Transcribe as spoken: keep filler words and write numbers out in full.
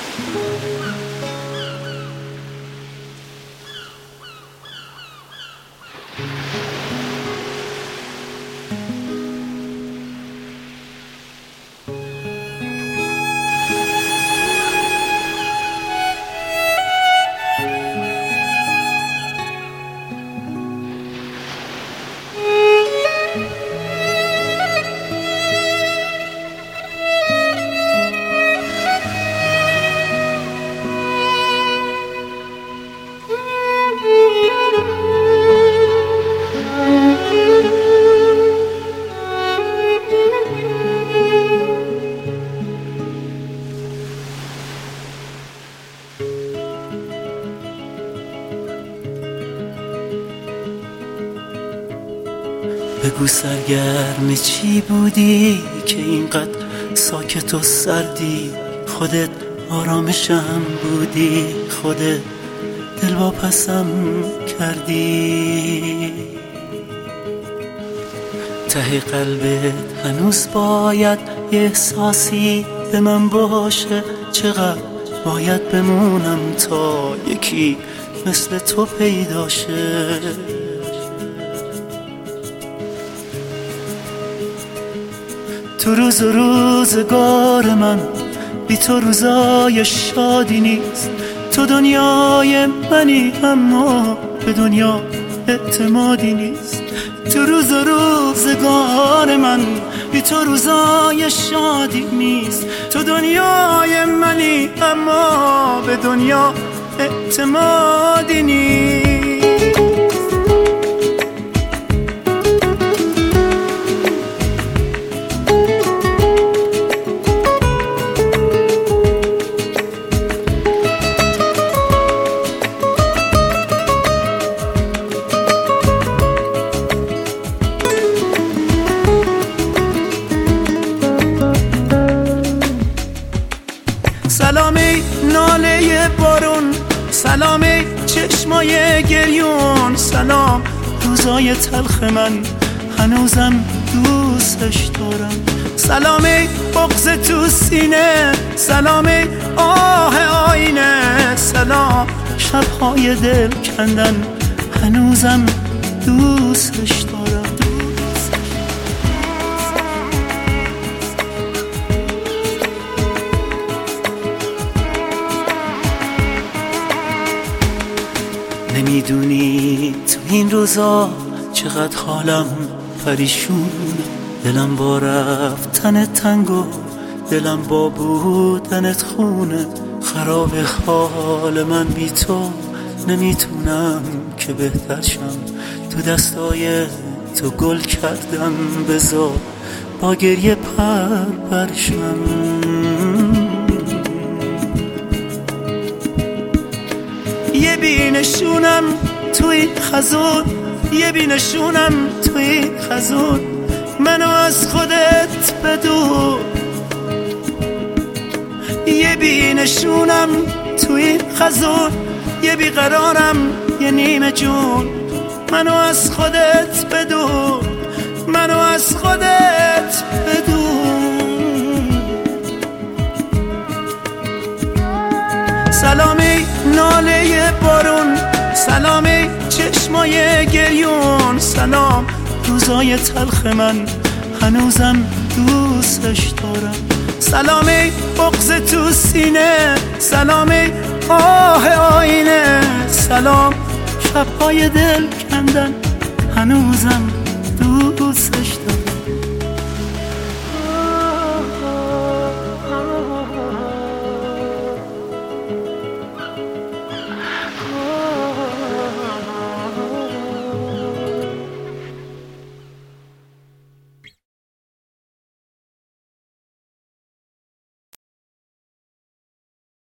بگو سرگرم چی بودی که اینقدر ساکت و سردی؟ خودت آرامشم بودی، خودت دلواپسم کردی. ته قلبت هنوز باید یه احساسی به من باشه. چقدر باید بمونم تا یکی مثل تو پیدا شه؟ تو روز و روزگار من بی تو روزای شادی نیست. تو دنیای منی اما به دنیا اعتمادی نیست. تو روز و روزگار من بی تو روزای شادی نیست. تو دنیای منی اما به دنیا اعتمادی نیست. سلامی ناله بارون، سلامی چشمای گریون، سلام روزای تلخ من هنوزم دوستش دارم. سلامی بغض تو سینه، سلامی آه آینه، سلام شبهای دل کندن هنوزم دوستش دارم. نمیدونی تو این روزا چقدر حالم پریشونه. دلم با رفتن تنگ و دلم با بودنت خونه. خراب حال من بی تو، نمیتونم که بهتر شم. تو دستای تو گل کردم، بذار با گریه پر پرشم. یه بینشونم توی خزون، یه بینشونم توی خزون، منو از خودت بدون. یه بینشونم توی خزون، یه بیقرارم یه نیمه جون، منو از خودت بدون، منو از خودت بدون. سلامی ناله بارون، سلامی چشمای گریون، سلام روزای تلخ من هنوزم دوستش دارم. سلامی بغض تو سینه، سلامی آه آینه، سلام شبهای دل کندن هنوزم دوستش دارم.